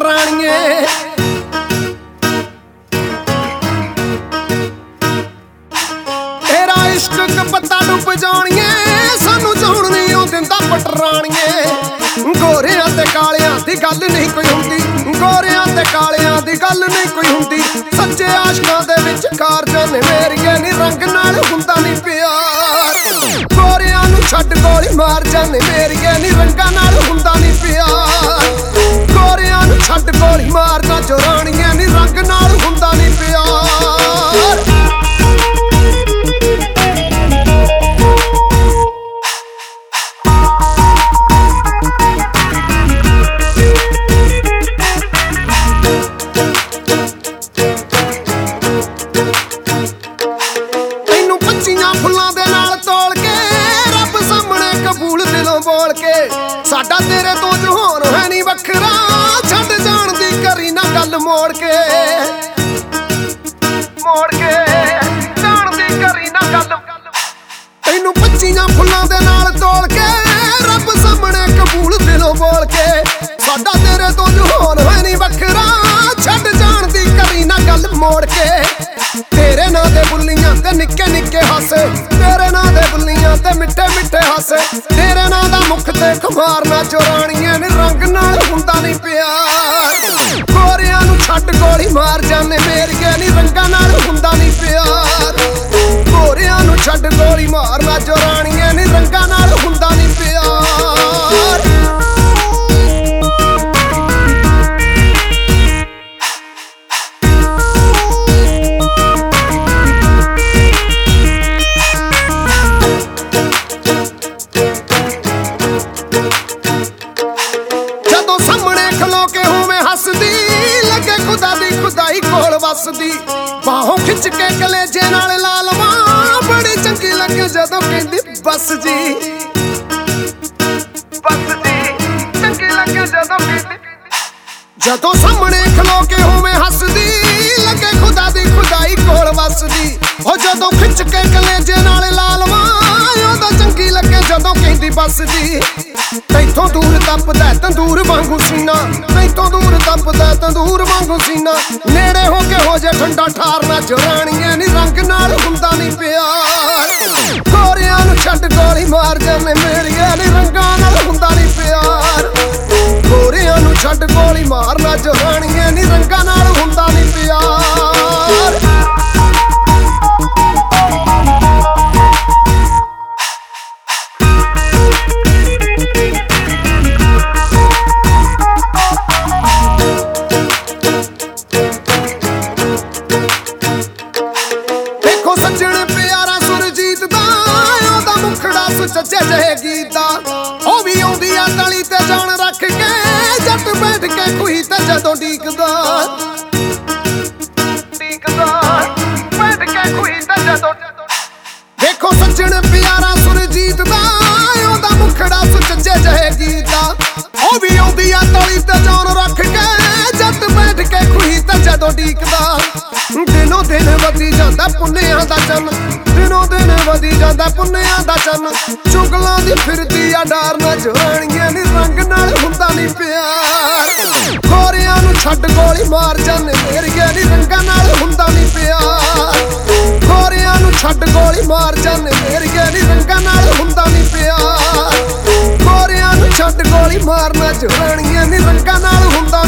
ਰਾਣੀਏ। ਤੇਰਾ ਇਸ਼ਕ ਕਪੱਤਾ ਡੁੱਬ ਜਾਣੀਏ, ਸਾਨੂੰ ਜਾਣ ਨਹੀਂ ਉਹ ਦਿੰਦਾ ਪਟਰਾਣੀਏ। ਗੋਰਿਆਂ ਤੇ ਕਾਲਿਆਂ ਦੀ ਗੱਲ ਨਹੀਂ ਕੋਈ ਹੁੰਦੀ, ਗੋਰਿਆਂ ਤੇ ਕਾਲਿਆਂ ਦੀ ਗੱਲ ਨਹੀਂ ਕੋਈ ਹੁੰਦੀ। ਸੱਚੇ ਆਸ਼ਕਾਂ ਦੇ ਵਿਚਕਾਰ ਜਾਨੇ ਮੇਰੀਏ ਨੀ ਰੰਗ ਨਾਲ ਹੁੰਦਾ ਨਹੀਂ ਪਿਆਰ। ਗੋਰਿਆਂ ਨੂੰ ਛੱਡ ਗੋਲੀ ਮਾਰ ਜਾਨੇ ਮੇਰੀਏ ਨੀ ਰੰਗਾਂ ਨਾਲ ਹੁੰਦਾ ਨਹੀਂ ਪਿਆਰ। ਗੋਰਿਆਂ ਨੂੰ ਛੱਡ ਗੋਲੀ ਮਾਰਨਾ ਜੋ ਰਾਣੀਏ ਨੀ ਰੰਗ ਨਾਲ ਹੁੰਦਾ ਨਹੀਂ ਪਿਆਰ। ਫੁੱਲਾਂ ਦੇ ਨਾਲ ਤੋਲ ਕੇ ਰੱਬ ਸਾਹਮਣੇ ਕਬੂਲ ਦਿਲੋਂ ਬੋਲ ਕੇ, ਸਾਡਾ ਤੇਰੇ ਤੋਂ ਜਹਾਨ ਹੈ ਨੀ ਵੱਖਰਾ, ਛੱਡ ਜਾਣ ਦੀ ਕਰੀ ਨਾ ਗੱਲ ਮੋੜ ਕੇ। ਮੋੜ ਕੇ ਜਾਣ ਦੀ ਕਰੀ ਨਾ ਗੱਲ, ਤੈਨੂੰ 25 ਫੁੱਲਾਂ ਦੇ ਨਾਲ ਤੋਲ ਕੇ ਰੱਬ ਸਾਹਮਣੇ ਕਬੂਲ ਦਿਲੋਂ ਬੋਲ ਕੇ, ਸਾਡਾ ਤੇਰੇ ਤੋਂ ਜਹਾਨ ਹੈ ਨੀ ਵੱਖਰਾ, ਛੱਡ ਜਾਣ ਦੀ ਕਰੀ ਨਾ ਗੱਲ ਮੋੜ ਕੇ। ਤੇਰੇ ਨਾਂ ਦੇ ਬੁੱਲੀਆਂ ਤੇ ਨਿੱਕੇ ਨਿੱਕੇ ਹਾਸੇ, ਤੇਰੇ ਨਾਂ ਦੇ ਬੁੱਲੀਆਂ ਤੇ ਮਿੱਠੇ ਮਿੱਠੇ ਹਾਸੇ। ਤੇਰੇ ਨਾਂ ਦਾ ਮੁਖ ਤੇ ਖਮਾਰਨਾ ਜੋ ਰਾਣੀਏ ਨੀ ਰੰਗ ਨਾਲ ਹੁੰਦਾ ਨਹੀਂ ਪਿਆਰ। ਗੋਰਿਆਂ ਨੂੰ ਛੱਡ ਗੋਲੀ ਮਾਰ ਜਾਨੇ ਮੇਰੀਏ ਨੀ ਰੰਗਾਂ ਨਾਲ ਹੁੰਦਾ ਨਹੀਂ ਪਿਆਰ। ਗੋਰਿਆਂ ਨੂੰ ਛੱਡ ਗੋਲੀ ਮਾਰਨਾ ਜੋ ਰਾਣੀਏ ਨੀ ਰੰਗਾਂ ਨਾਲ ਹੁੰਦਾ ਨਹੀਂ ਪਿਆਰ। ਲੱਗੇ ਖੁਦਾ ਦੀ ਖੁਦਾਈ ਕੋਲ ਵਸਦੀ, ਬਾਹੋਂ ਖਿੱਚ ਕੇ ਕਲੇਜੇ ਨਾਲ ਲਾ ਲਵਾਂ। ਬੜੀ ਚੰਗੀ ਲੱਗੇ ਜਦੋਂ ਕਹਿੰਦੀ ਬਸ ਜੀ, ਬਸ ਜੀ। ਚੰਗੀ ਲੱਗੇ ਜਦੋਂ ਕਹਿੰਦੀ, ਜਦੋਂ ਸਾਹਮਣੇ ਖਲੋ ਕੇ ਹੋਵੇਂ ਹੱਸਦੀ, ਲੱਗੇ ਖੁਦਾ ਦੀ ਖੁਦਾਈ ਕੋਲ ਵਸਦੀ। ਉਹ ਜਦੋਂ ਖਿੱਚ ਕੇ ਕਲੇਜੇ ਨਾਲ ਲਾ ਲਵਾਂ, ਉਦੋਂ ਚੰਗੀ ਲੱਗੇ ਜਦੋਂ ਕਹਿੰਦੀ ਬਸ ਜੀ। ਤੈਥੋਂ ਦੂਰ ਤਪਦਾ ਤੰਦੂਰ ਵਾਂਗੂ ਸੀਨਾ, ਤੈਥੋਂ ਦੂਰ ਤਪਦਾ ਤੰਦੂਰ ਵਾਂਗੂ ਸੀਨਾ। ਨੇੜੇ ਹੋ ਕੇ ਹੋ ਜੇ ਠੰਡਾ ਠਾਰਨਾ ਜੋ ਰਾਣੀਏ ਨੀ ਰੰਗ ਨਾਲ ਹੁੰਦਾ ਨਹੀਂ ਪਿਆਰ। ਗੋਰਿਆਂ ਨੂੰ ਛੱਡ ਗੋਲੀ ਮਾਰ ਜਾਨੇ ਮੇਰੀਏ ਨੀ ਰੰਗਾਂ ਨਾਲ ਹੁੰਦਾ ਨਹੀਂ ਪਿਆਰ। ਗੋਰਿਆਂ ਨੂੰ ਛੱਡ ਗੋਲੀ ਮਾਰਨਾ ਜੋ ਰਾਣੀਏ ਨੀ ਰੰਗਾਂ ਨਾਲ ਹੁੰਦਾ ਨਹੀਂ ਪਿਆਰ। ਸੱਚੇ ਜਿਹੇ ਗੀਤ ਦਾ ਉਹ ਵੀ ਆਉਂਦੀ ਆ ਤਲੀ ਤੇ ਜਾਨ ਰੱਖ ਕੇ, ਜੱਟ ਬੈਠ ਕੇ ਖੂਹੀ ਤੇ ਜਦੋਂ ਡੀਕਦਾ, ਡੀਕਦਾ ਬੈਠ ਕੇ ਖੂਹੀ ਤੇ ਜਦੋਂ। ਦੇਖੋ ਸੱਜਣ ਪਿਆਰਾ ਸੁਰਜੀਤ ਦਾ ਉਹਦਾ ਮੁਖੜਾ ਸੁੱਚੇ ਜਿਹੇ ਗੀਤ ਦਾ, ਉਹ ਵੀ ਆਉਂਦੀ ਆ ਤਲੀ ਤੇ ਜਾਨ ਰੱਖ ਕੇ, ਜੱਟ ਬੈਠ ਕੇ ਖੂਹੀ ਤੇ ਜਦੋਂ ਡੀਕਦਾ। ਦਿਨੋਂ ਦਿਨ ਵਧੀ ਜਾਂਦਾ ਪੁੰਨਿਆਂ ਦਾ ਚੰਨ, ਦਿਨੋਂ ਦਿਨ ਵਧੀ ਜਾਂਦਾ ਪੁੰਨਿਆਂ ਦਾ ਚੰਨ। ਚੁਗਲਾਂ ਦੀ ਫਿਰਦੀ ਆ ਡਾਰਨਾ ਜੋ ਰਾਣੀਏ ਨੀ ਰੰਗ ਨਾਲ ਹੁੰਦਾ ਨਹੀਂ ਪਿਆਰ। ਗੋਰਿਆਂ ਨੂੰ ਛੱਡ ਗੋਲੀ ਮਾਰ ਜਾਨੇ ਮੇਰੀਏ ਨੀ ਰੰਗਾਂ ਨਾਲ ਹੁੰਦਾ ਨਹੀਂ ਪਿਆਰ। ਗੋਰਿਆਂ ਨੂੰ ਛੱਡ ਗੋਲੀ ਮਾਰ ਜਾਨੇ ਮੇਰੀਏ ਨੀ ਰੰਗਾਂ ਨਾਲ ਹੁੰਦਾ ਨਹੀਂ ਪਿਆਰ। ਗੋਰਿਆਂ ਨੂੰ ਛੱਡ ਗੋਲੀ ਮਾਰਨਾ ਜੋ ਰਾਣੀਏ ਨੀ ਰੰਗਾਂ ਨਾਲ ਹੁੰਦਾ